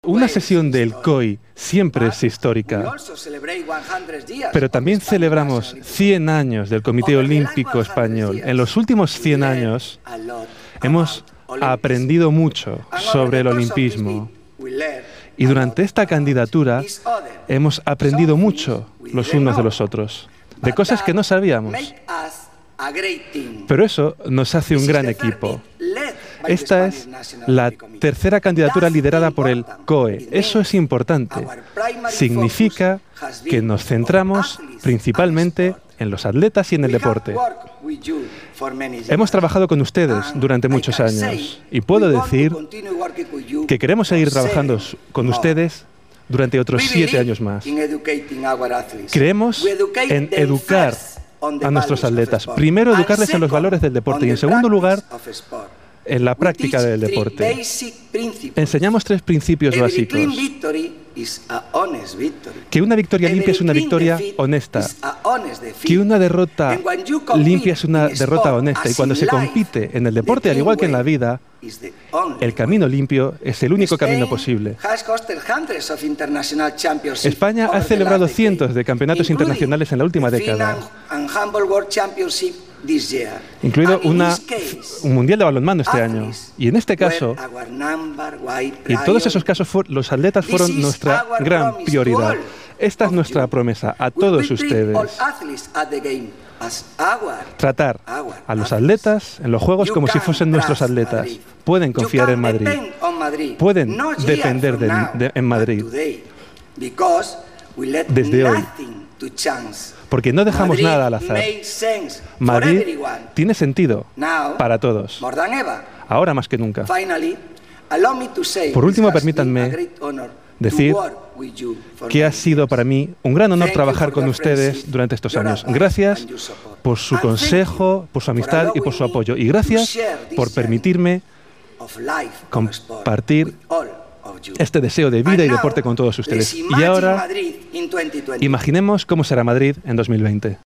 Una sesión del COI siempre es histórica, pero también celebramos 100 años del Comité Olímpico Español. En los últimos 100 años hemos aprendido mucho sobre el olimpismo y durante esta candidatura hemos aprendido mucho los unos de los otros, de cosas que no sabíamos. Pero eso nos hace un gran equipo. Esta es la tercera candidatura liderada por el COE. Eso es importante. Significa que nos centramos principalmente en los atletas y en el deporte. Hemos trabajado con ustedes durante muchos años y puedo decir que queremos seguir trabajando con ustedes durante otros 7 años más. Creemos en educar a nuestros atletas. Primero, educarles en los valores del deporte y, en segundo lugar, en la práctica del deporte. Enseñamos 3 principios básicos. Que una victoria limpia es una victoria honesta. Que una derrota limpia es una derrota honesta. Y cuando se compite en el deporte, al igual que en la vida, el camino limpio es el único camino posible. España ha celebrado cientos de campeonatos internacionales en la última década, incluido un mundial de balonmano este año. Y en este caso, y todos esos casos, los atletas fueron nuestra gran prioridad. Esta es nuestra promesa a todos ustedes. Tratar a los atletas en los Juegos como si fuesen nuestros atletas. Pueden confiar en Madrid. Pueden depender en Madrid. Desde hoy. Porque no dejamos nada al azar. Madrid tiene sentido para todos. Ahora más que nunca. Por último, permítanme decir que ha sido para mí un gran honor trabajar con ustedes durante estos años. Gracias por su consejo, por su amistad y por su apoyo. Y gracias por permitirme compartir este deseo de vida y deporte con todos ustedes. Y ahora, imaginemos cómo será Madrid en 2020.